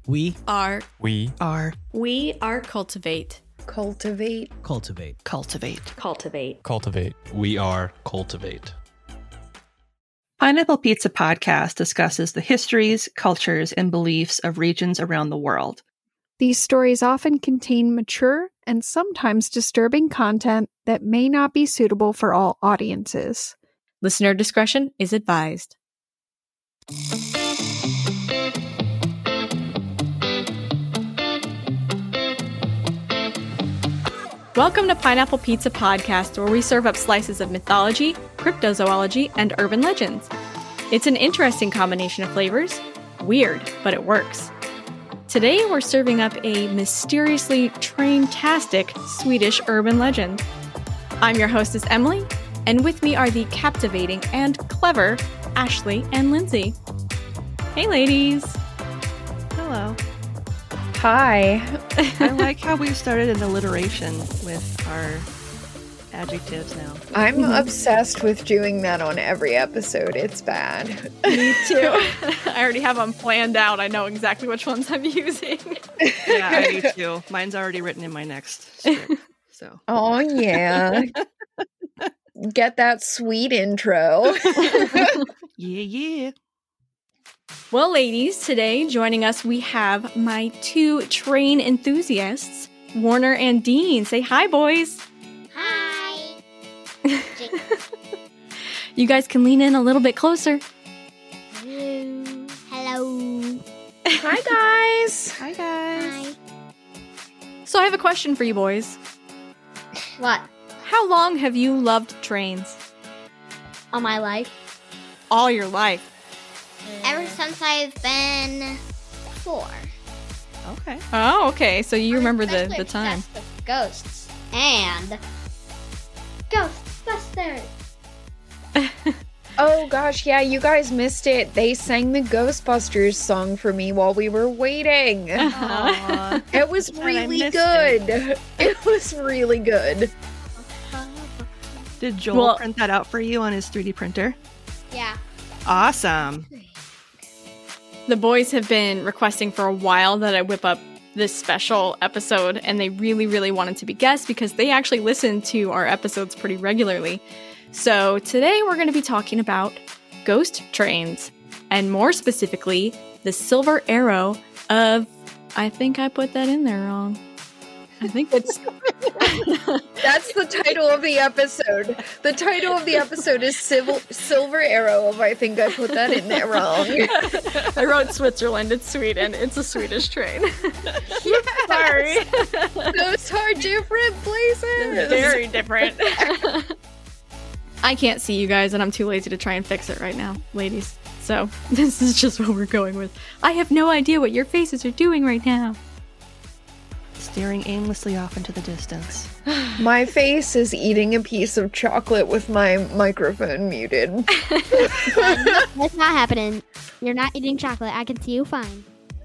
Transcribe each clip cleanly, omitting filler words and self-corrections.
We are cultivate. cultivate. We are cultivate. Pineapple Pizza Podcast discusses the histories, cultures, and beliefs of regions around the world. These stories often contain mature and sometimes disturbing content that may not be suitable for all audiences. Listener discretion is advised. Welcome to Pineapple Pizza Podcast, where we serve up slices of mythology, cryptozoology, and urban legends. It's an interesting combination of flavors. Weird, but it works. Today, we're serving up a mysteriously train-tastic Swedish urban legend. I'm your hostess, Emily, and with me are the captivating and clever Ashley and Lindsay. Hey, ladies. Hello. Hi. I like how we've started an alliteration with our adjectives now. I'm obsessed with doing that on every episode. It's bad. Me too. I already have them planned out. I know exactly which ones I'm using. Yeah, I do too. Mine's already written in my next script. So. Oh, yeah. Get that sweet intro. Yeah. Well, ladies, today joining us, we have my two train enthusiasts, Warner and Dean. Say hi, boys. Hi. You guys can lean in a little bit closer. Hello. Hi, guys. Hi, guys. Hi. So I have a question for you boys. What? How long have you loved trains? All my life? All your life. Ever since I've been 4. Okay. Oh, okay. So you remember the Especially time. obsessed with ghosts and Ghostbusters. Oh, gosh. Yeah, you guys missed it. They sang the Ghostbusters song for me while we were waiting. Aww. It was I really missed good. It was really good. Did Joel Well- print that out for you on his 3D printer? Yeah. Awesome. The boys have been requesting for a while that I whip up this special episode, and they really, really wanted to be guests because they actually listen to our episodes pretty regularly. So today we're going to be talking about ghost trains, and more specifically, the Silver Arrow of... I think I put that in there wrong. I think it's... That's the title of the episode. The title of the episode is Silver Arrow of I think I put that in there wrong. I wrote Switzerland. It's Sweden. It's a Swedish train. Sorry. Those are different places. Very different. I can't see you guys, and I'm too lazy to try and fix it right now, ladies. So this is just what we're going with. I have no idea what your faces are doing right now. Staring aimlessly off into the distance. My face is eating a piece of chocolate with my microphone muted. That's not happening. You're not eating chocolate. I can see you fine.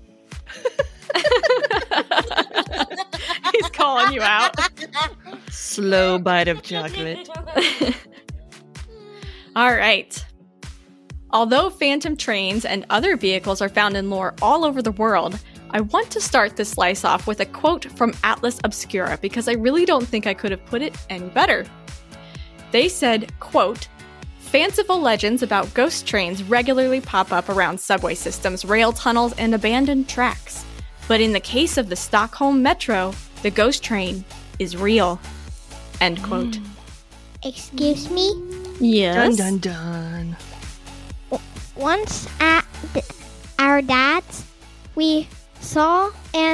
He's calling you out. Slow bite of chocolate. All right. Although phantom trains and other vehicles are found in lore all over the world, I want to start this slice off with a quote from Atlas Obscura because I really don't think I could have put it any better. They said, quote, "Fanciful legends about ghost trains regularly pop up around subway systems, rail tunnels, and abandoned tracks. But in the case of the Stockholm Metro, the ghost train is real." End quote. Excuse me? Yes. Dun dun dun. Once at our dad's, we saw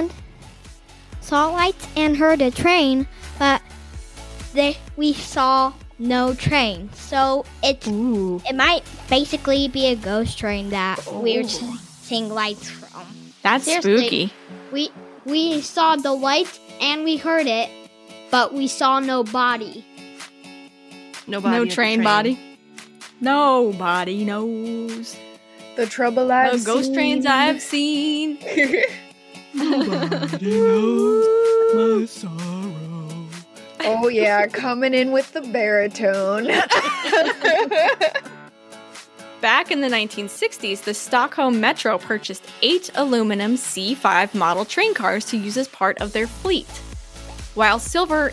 lights and heard a train, but we saw no train. So it might basically be a ghost train that we're seeing lights from. That's Seriously. spooky. We saw the lights and we heard it, but we saw no body. Nobody No at the train body. Nobody knows. The trouble I've The ghost seen. trains I've seen. Nobody knows my sorrow. Oh yeah, coming in with the baritone. Back in the 1960s, the Stockholm Metro purchased 8 aluminum C5 model train cars to use as part of their fleet. While silver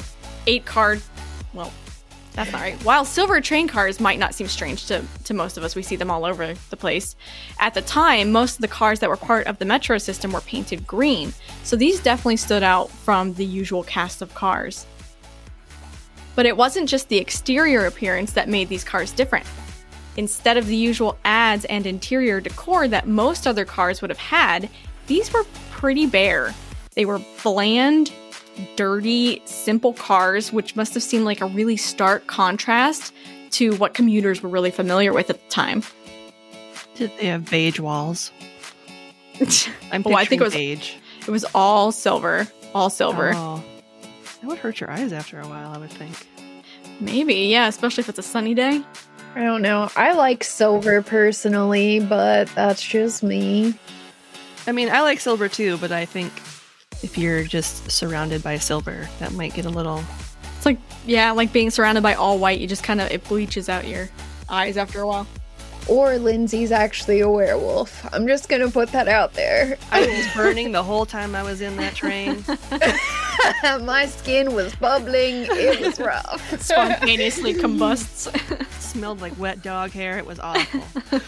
train cars might not seem strange to most of us, we see them all over the place. At the time, most of the cars that were part of the Metro system were painted green, so these definitely stood out from the usual cast of cars. But it wasn't just the exterior appearance that made these cars different. Instead of the usual ads and interior decor that most other cars would have had, these were pretty bare. They were bland, dirty, simple cars, which must have seemed like a really stark contrast to what commuters were really familiar with at the time. Did they have beige walls? I'm Well, I think beige. It was all silver. All silver. Oh. That would hurt your eyes after a while, I would think. Maybe, yeah, especially if it's a sunny day. I don't know. I like silver personally, but that's just me. I mean, I like silver too, but I think if you're just surrounded by silver, that might get a little... It's like, yeah, like being surrounded by all white. You just kind of, it bleaches out your eyes after a while. Or Lindsay's actually a werewolf. I'm just gonna put that out there. I was burning the whole time I was in that train. My skin was bubbling. It was rough. Spontaneously combusts. Smelled like wet dog hair. It was awful.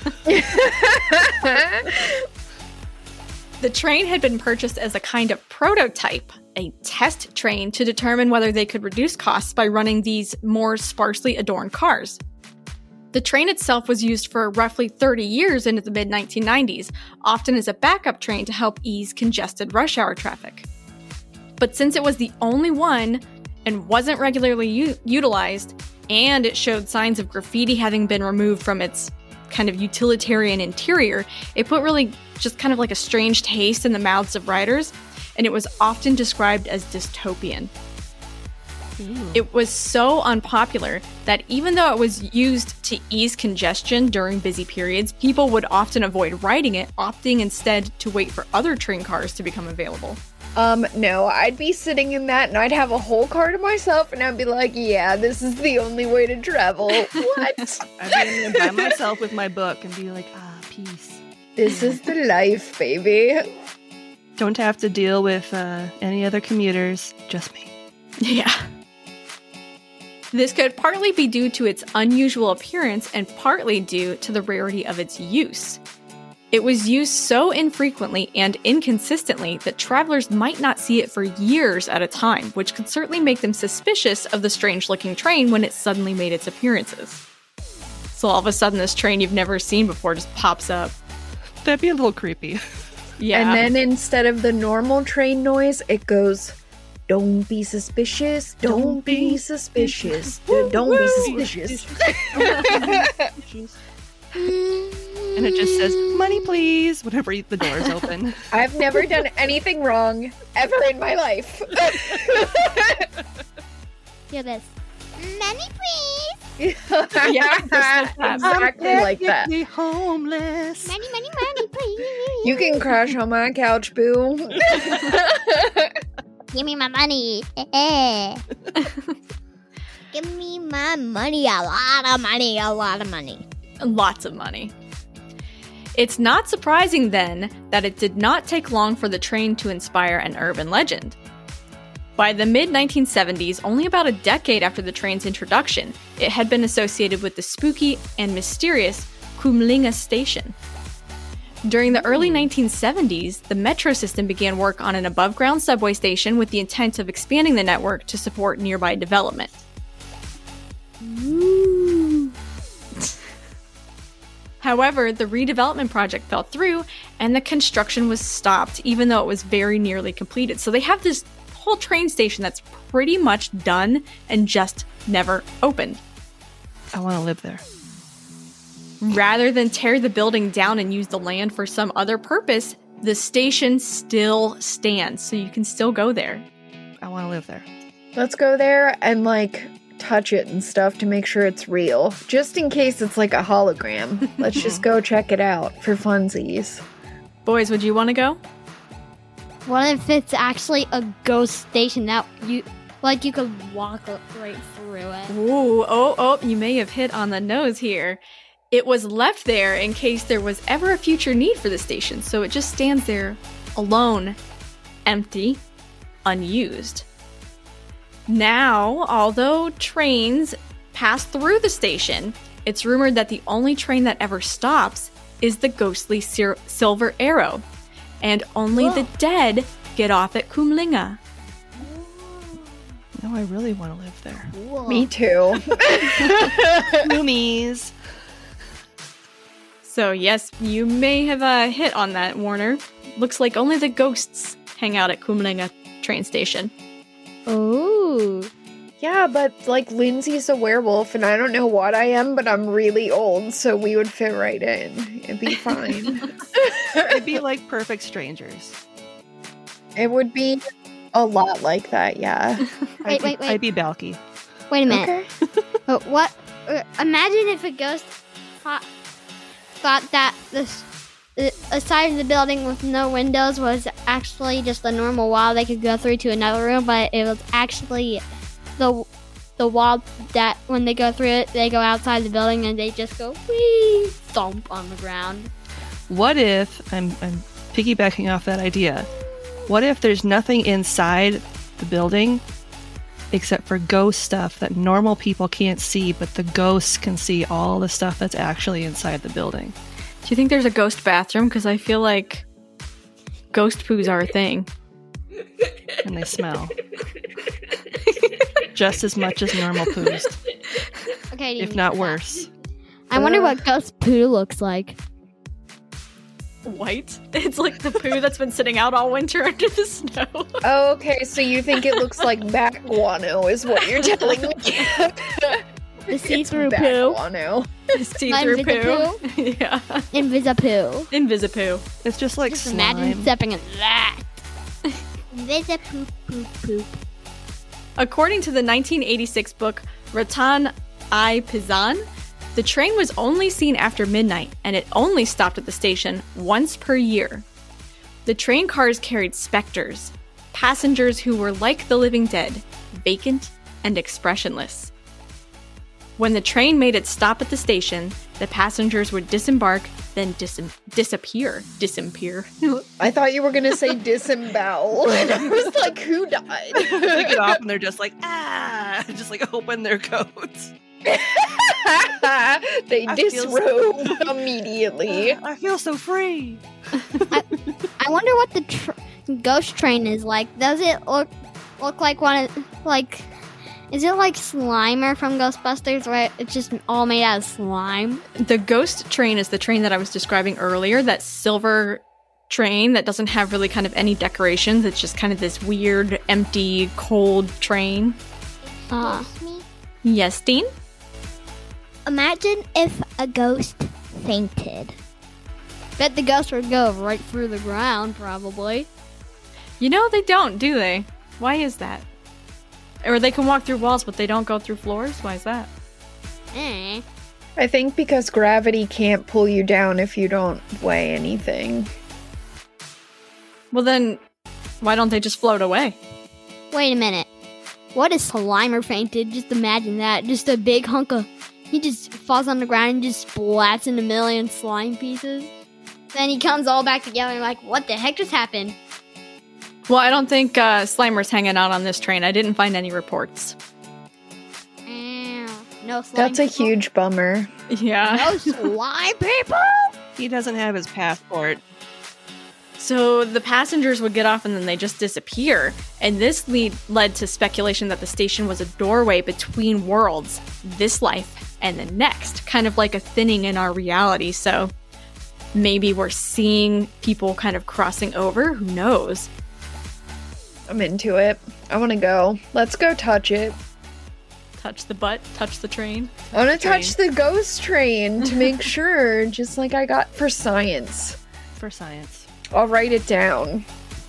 The train had been purchased as a kind of prototype, a test train to determine whether they could reduce costs by running these more sparsely adorned cars. The train itself was used for roughly 30 years into the mid-1990s, often as a backup train to help ease congested rush hour traffic. But since it was the only one and wasn't regularly utilized, and it showed signs of graffiti having been removed from its kind of utilitarian interior, it put really just kind of like a strange taste in the mouths of riders, and it was often described as dystopian. Ooh. It was so unpopular that even though it was used to ease congestion during busy periods, people would often avoid riding it, opting instead to wait for other train cars to become available. No, I'd be sitting in that and I'd have a whole car to myself and I'd be like, yeah, this is the only way to travel. What? I'd be in there by myself with my book and be like, peace. This is the life, baby. Don't have to deal with any other commuters, just me. Yeah. This could partly be due to its unusual appearance and partly due to the rarity of its use. It was used so infrequently and inconsistently that travelers might not see it for years at a time, which could certainly make them suspicious of the strange-looking train when it suddenly made its appearances. So all of a sudden, this train you've never seen before just pops up. That'd be a little creepy. Yeah. And then instead of the normal train noise, it goes, don't be suspicious, don't be suspicious, don't be suspicious. And it just says, money please, whenever the doors open. I've never done anything wrong ever in my life. Hear this. Money please. Yeah, exactly like that. Me homeless. Money, money, money please. You can crash on my couch, boo. Give me my money. Give me my money. A lot of money. A lot of money. Lots of money. It's not surprising, then, that it did not take long for the train to inspire an urban legend. By the mid-1970s, only about a decade after the train's introduction, it had been associated with the spooky and mysterious Kumlinga station. During the early 1970s, the metro system began work on an above-ground subway station with the intent of expanding the network to support nearby development. However, the redevelopment project fell through and the construction was stopped, even though it was very nearly completed. So they have this whole train station that's pretty much done and just never opened. I want to live there. Rather than tear the building down and use the land for some other purpose, the station still stands, so you can still go there. I want to live there. Let's go there and, touch it and stuff to make sure it's real. Just in case it's like a hologram. Let's just go check it out for funsies. Boys, would you want to go? What if it's actually a ghost station that you could walk right through it? Ooh, you may have hit on the nose here. It was left there in case there was ever a future need for the station, so it just stands there alone, empty, unused. Now, although trains pass through the station, it's rumored that the only train that ever stops is the ghostly Silver Arrow, and only the dead get off at Kumlinga. No, I really want to live there. Me too. Roomies. So yes, you may have hit on that, Warner. Looks like only the ghosts hang out at Kumlinga train station. Oh. Yeah, but like Lindsay's a werewolf and I don't know what I am, but I'm really old, so we would fit right in. It'd be fine. It'd be like perfect strangers. It would be a lot like that, yeah. Wait. I'd be Balky. Wait a minute. Okay. What? Imagine if a ghost thought that a side of the building with no windows was actually just a normal wall they could go through to another room, but it was actually the wall that when they go through it, they go outside the building and they just go wee thump on the ground. What if I'm piggybacking off that idea? What if there's nothing inside the building except for ghost stuff that normal people can't see, but the ghosts can see all the stuff that's actually inside the building? Do you think there's a ghost bathroom? Because I feel like ghost poos are a thing. And they smell. Just as much as normal poos, Okay. if not worse. I wonder what ghost poo looks like. White? It's like the poo that's been sitting out all winter under the snow. Oh, okay, so you think it looks like bat guano is what you're telling me. The see-through Bat poo. guano. See-through poo. Yeah. Invisipoo. Invisipoo. It's just like Just slime. imagine stepping in that. Invisipoop poop poop. According to the 1986 book Ratan I Pizan, the train was only seen after midnight, and it only stopped at the station once per year. The train cars carried specters, passengers who were like the living dead, vacant and expressionless. When the train made its stop at the station, the passengers would disembark, then disappear. I thought you were going to say disembowel. And I was like, who died? They get off and they're just like, just like open their coats. They I feel disrobe immediately. I feel so free. I wonder what the ghost train is like. Does it look like one of, like, is it like Slimer from Ghostbusters where it's just all made out of slime? The ghost train is the train that I was describing earlier, that silver train that doesn't have really kind of any decorations. It's just kind of this weird, empty, cold train. Yes, Dean? Imagine if a ghost fainted. Bet the ghost would go right through the ground, probably. You know, they don't, do they? Why is that? Or they can walk through walls, but they don't go through floors? Why is that? Eh. I think because gravity can't pull you down if you don't weigh anything. Well then, why don't they just float away? Wait a minute. What if Slimer fainted? Just imagine that. Just a big hunk of... He just falls on the ground and just splats into a million slime pieces. Then he comes all back together and like, what the heck just happened? Well, I don't think Slimer's hanging out on this train. I didn't find any reports. No slime That's a people? huge bummer. Yeah. No slime people? He doesn't have his passport. So the passengers would get off and then they just disappear. And this led to speculation that the station was a doorway between worlds, this life and the next, kind of like a thinning in our reality. So maybe we're seeing people kind of crossing over. Who knows? I'm into it. I want to go. Let's go touch it. Touch the butt, touch the train. I want to touch the ghost train to make sure, just like I got for science. For science. I'll write it down.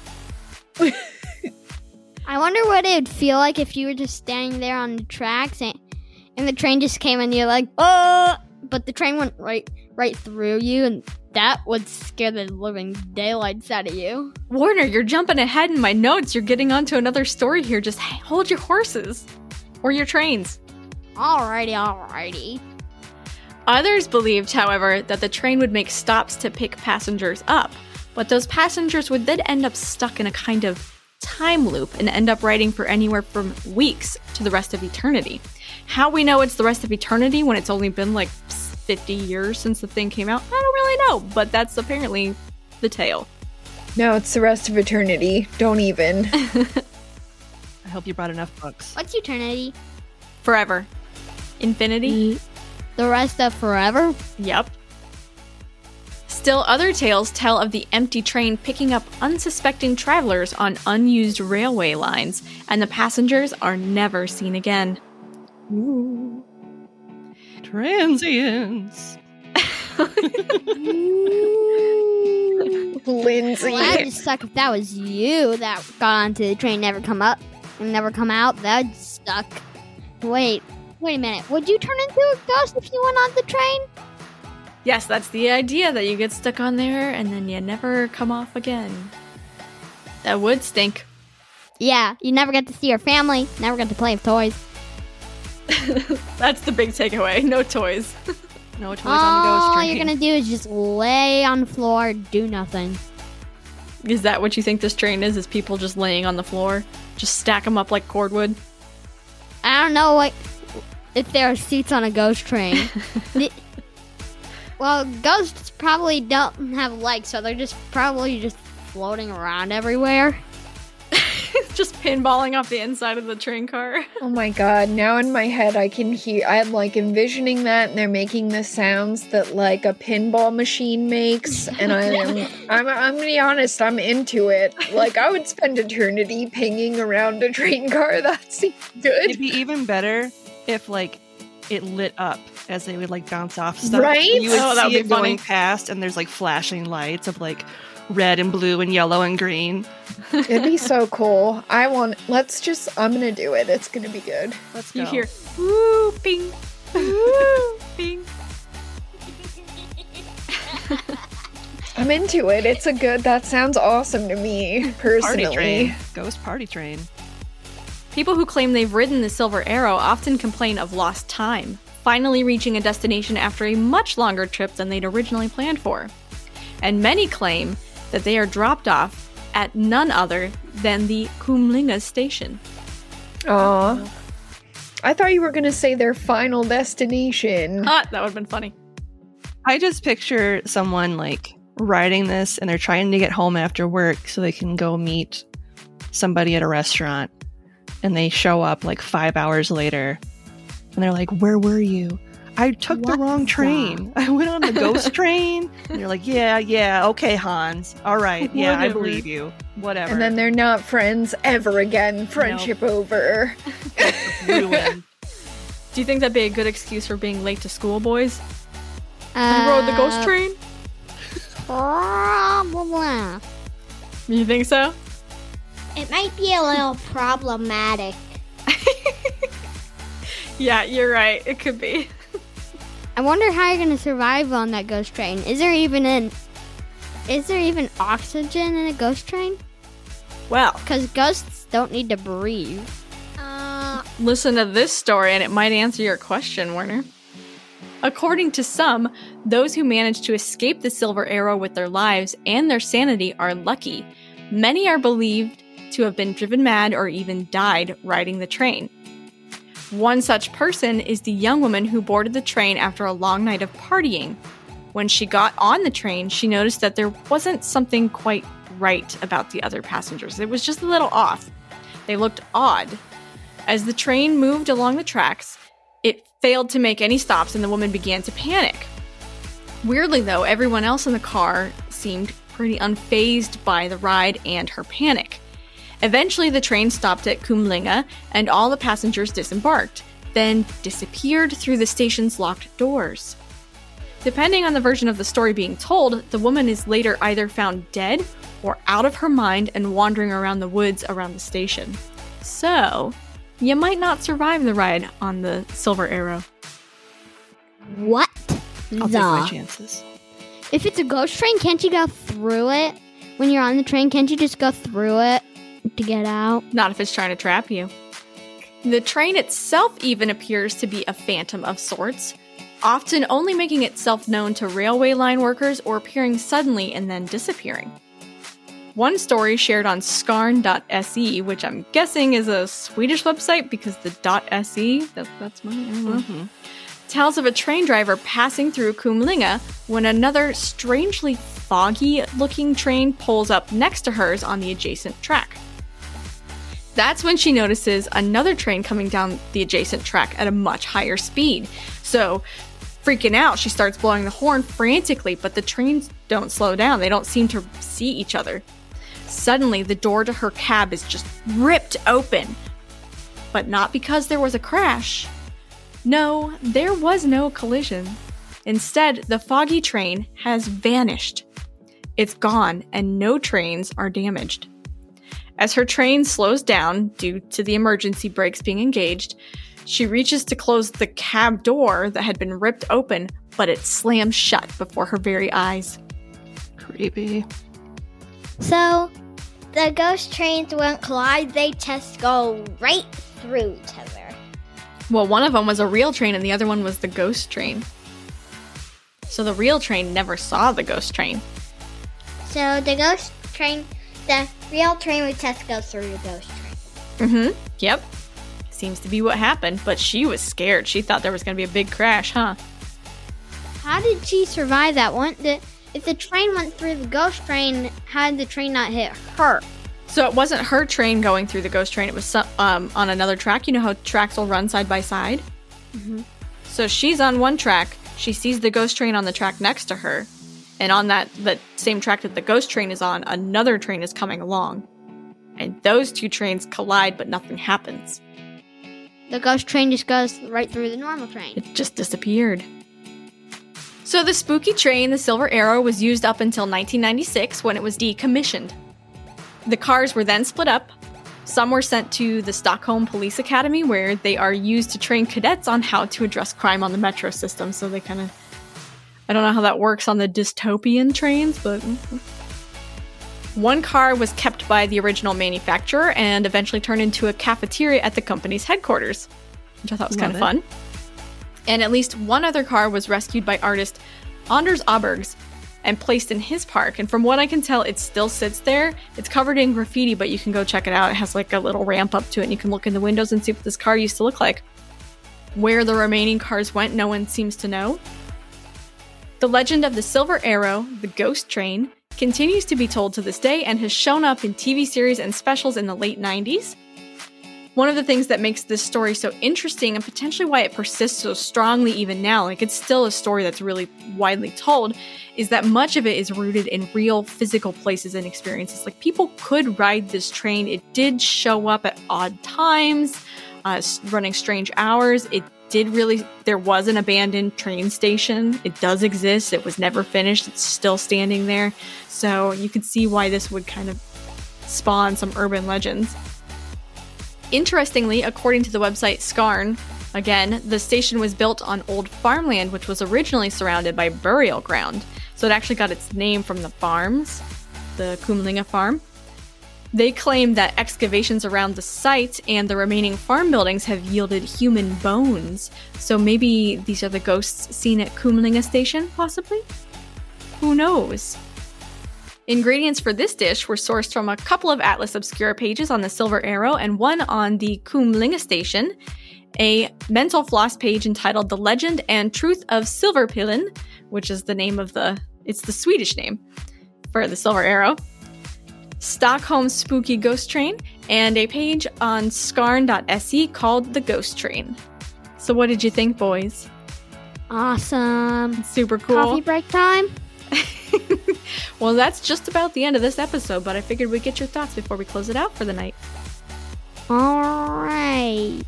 I wonder what it would feel like if you were just standing there on the tracks and the train just came and you're like, oh! But the train went right through you, and that would scare the living daylights out of you. Warner, you're jumping ahead in my notes. You're getting onto another story here. Just hold your horses. Or your trains. Alrighty. Others believed, however, that the train would make stops to pick passengers up, but those passengers would then end up stuck in a kind of time loop and end up riding for anywhere from weeks to the rest of eternity. How we know it's the rest of eternity when it's only been like 50 years since the thing came out, I don't really know, but that's apparently the tale. No, it's the rest of eternity. Don't even. I hope you brought enough books. What's eternity? Forever. Infinity? The rest of forever? Yep. Still, other tales tell of the empty train picking up unsuspecting travelers on unused railway lines, and the passengers are never seen again. Ooh. Transients. Lindsay. Well, that would suck if that was you that got onto the train, never come up and never come out. That would suck. Wait a minute. Would you turn into a ghost if you went on the train? Yes, that's the idea, that you get stuck on there and then you never come off again. That would stink. Yeah, you never get to see your family, never get to play with toys. That's the big takeaway. No toys. No toys on the ghost All train. you're gonna do is just lay on the floor, do nothing. Is that what you think this train is people just laying on the floor? Just stack them up like cordwood? I don't know what if there are seats on a ghost train. Well, ghosts probably don't have legs, so they're just probably just floating around everywhere. Just pinballing off the inside of the train car. Oh my god, now in my head I'm like envisioning that, and they're making the sounds that like a pinball machine makes, and I'm gonna be honest, I'm into it. Like, I would spend eternity pinging around a train car. That seems good. It'd be even better if like it lit up as they would like bounce off stuff. Right? You would Oh, that would see be it going funny. past, and there's like flashing lights of like red and blue and yellow and green. It'd be so cool. I'm gonna do it. It's gonna be good. Let's go. You hear, woo, ping, woo, ping. I'm into it. That sounds awesome to me, personally. Party train. Ghost party train. People who claim they've ridden the Silver Arrow often complain of lost time, finally reaching a destination after a much longer trip than they'd originally planned for. And many claim that they are dropped off at none other than the Kumlinga station. Aw. I thought you were gonna say their final destination. That would have been funny. I just picture someone like riding this and they're trying to get home after work so they can go meet somebody at a restaurant, and they show up like 5 hours later and they're like, "Where were you?" "I took the wrong train. I went on the ghost train." And you're like, yeah, okay, Hans. All right, yeah, I Whatever. believe you. Whatever. And then they're not friends ever again. Friendship over. ruined. Do you think that'd be a good excuse for being late to school, boys? You rode the ghost train? Probably. You think so? It might be a little problematic. Yeah, you're right. It could be. I wonder how you're gonna survive on that ghost train. Is there even oxygen in a ghost train? Well, Because ghosts don't need to breathe. listen to this story and it might answer your question, Werner. According to some, those who manage to escape the Silver Arrow with their lives and their sanity are lucky. Many are believed to have been driven mad or even died riding the train. One such person is the young woman who boarded the train after a long night of partying. When she got on the train, she noticed that there wasn't something quite right about the other passengers. It was just a little off. They looked odd. As the train moved along the tracks, it failed to make any stops and the woman began to panic. Weirdly, though, everyone else in the car seemed pretty unfazed by the ride and her panic. Eventually, the train stopped at Kumlinga, and all the passengers disembarked, then disappeared through the station's locked doors. Depending on the version of the story being told, the woman is later either found dead or out of her mind and wandering around the woods around the station. So, you might not survive the ride on the Silver Arrow. What? I'll take my chances. If it's a ghost train, can't you go through it? When you're on the train, can't you just go through it to get out? Not if it's trying to trap you. The train itself even appears to be a phantom of sorts. often only making itself known to railway line workers or appearing suddenly and then disappearing. One story shared on skarn.se, which I'm guessing is a Swedish website because the .se, that's my, I don't know, tells of a train driver passing through Kumlinga when another strangely foggy-looking train pulls up next to hers on the adjacent track. That's when she notices another train coming down the adjacent track at a much higher speed. So, freaking out, she starts blowing the horn frantically, but the trains don't slow down. They don't seem to see each other. Suddenly, the door to her cab is just ripped open. But not because there was a crash. No, there was no collision. Instead, the foggy train has vanished. It's gone, and no trains are damaged. As her train slows down due to the emergency brakes being engaged, she reaches to close the cab door that had been ripped open, but it slams shut before her very eyes. Creepy. So, the ghost trains won't collide, they just go right through each other. Well, one of them was a real train and the other one was the ghost train. So the real train never saw the ghost train. So, the real train would just go through the ghost train. Mm-hmm. Yep. Seems to be what happened, but she was scared. She thought there was going to be a big crash, huh? How did she survive that one? If the train went through the ghost train, how did the train not hit her? So it wasn't her train going through the ghost train. It was on another track. You know how tracks will run side by side? Mm-hmm. So she's on one track. She sees the ghost train on the track next to her. And on that same track that the ghost train is on, another train is coming along. And those two trains collide, but nothing happens. The ghost train just goes right through the normal train. It just disappeared. So the spooky train, the Silver Arrow, was used up until 1996 when it was decommissioned. The cars were then split up. Some were sent to the Stockholm Police Academy, where they are used to train cadets on how to address crime on the metro system. So they kind of... I don't know how that works on the dystopian trains, but... One car was kept by the original manufacturer and eventually turned into a cafeteria at the company's headquarters, which I thought was kind of fun. And at least one other car was rescued by artist Anders Abergs and placed in his park. And from what I can tell, it still sits there. It's covered in graffiti, but you can go check it out. It has like a little ramp up to it, and you can look in the windows and see what this car used to look like. Where the remaining cars went, no one seems to know. The legend of the Silver Arrow, the ghost train, continues to be told to this day and has shown up in TV series and specials in the late 90s. One of the things that makes this story so interesting and potentially why it persists so strongly even now, like it's still a story that's really widely told, is that much of it is rooted in real physical places and experiences. Like people could ride this train. It did show up at odd times, running strange hours. There was an abandoned train station. It does exist. It was never finished. It's still standing there. So you could see why this would kind of spawn some urban legends. Interestingly, according to the website Skarn, again, the station was built on old farmland, which was originally surrounded by burial ground. So it actually got its name from the farms, the Kumlinga farm. They claim that excavations around the site and the remaining farm buildings have yielded human bones. So maybe these are the ghosts seen at Kumlinga station, possibly? Who knows? Ingredients for this dish were sourced from a couple of Atlas Obscura pages on the Silver Arrow and one on the Kumlinga station, a mental floss page entitled The Legend and Truth of Silverpillen, which is the name of it's the Swedish name for the Silver Arrow, Stockholm's Spooky Ghost Train, and a page on skarn.se called The Ghost Train. So what did you think, boys? Awesome. Super cool. Coffee break time? Well, that's just about the end of this episode, but I figured we'd get your thoughts before we close it out for the night. Alright.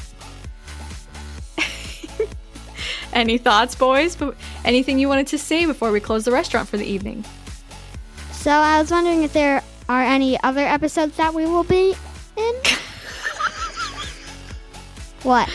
Any thoughts, boys? Anything you wanted to say before we close the restaurant for the evening? So I was wondering if there are any other episodes that we will be in? What?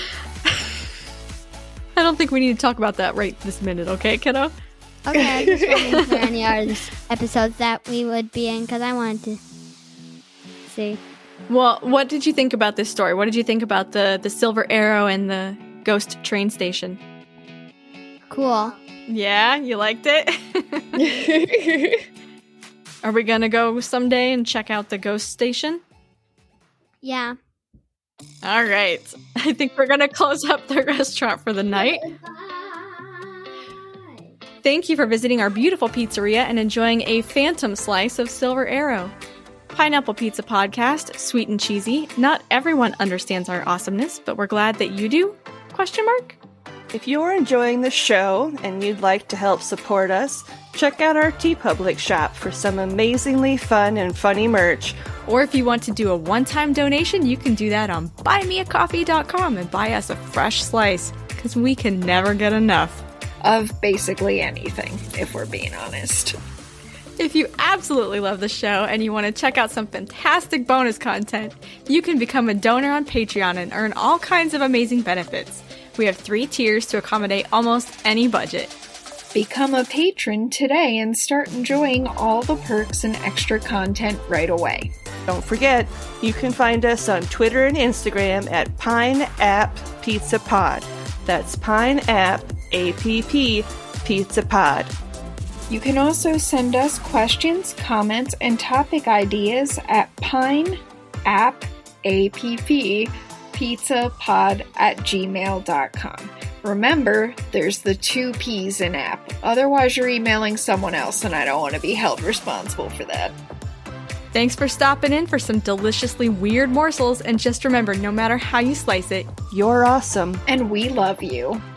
I don't think we need to talk about that right this minute, okay, kiddo? Okay, I was just wondering if there are any other episodes that we would be in, because I wanted to see. Well, what did you think about this story? What did you think about the Silver Arrow and the ghost train station? cool. Yeah, you liked it? Are we gonna go someday and check out the ghost station? Yeah. All right. I think we're gonna close up the restaurant for the night. Thank you for visiting our beautiful pizzeria and enjoying a phantom slice of Silver Arrow. Pineapple Pizza Podcast, sweet and cheesy. Not everyone understands our awesomeness, but we're glad that you do? ? If you're enjoying the show and you'd like to help support us, check out our TeePublic shop for some amazingly fun and funny merch. Or if you want to do a one-time donation, you can do that on buymeacoffee.com and buy us a fresh slice, because we can never get enough. Of basically anything, if we're being honest. If you absolutely love the show and you want to check out some fantastic bonus content, you can become a donor on Patreon and earn all kinds of amazing benefits. We have 3 tiers to accommodate almost any budget. Become a patron today and start enjoying all the perks and extra content right away. Don't forget, you can find us on Twitter and Instagram at PineAppPizzaPod. That's PineApp, APP, Pizza Pod. You can also send us questions, comments, and topic ideas at pineappizzapod@gmail.com. Remember, there's the 2 P's in app. Otherwise, you're emailing someone else, and I don't want to be held responsible for that. Thanks for stopping in for some deliciously weird morsels, and just remember, no matter how you slice it, you're awesome. And we love you.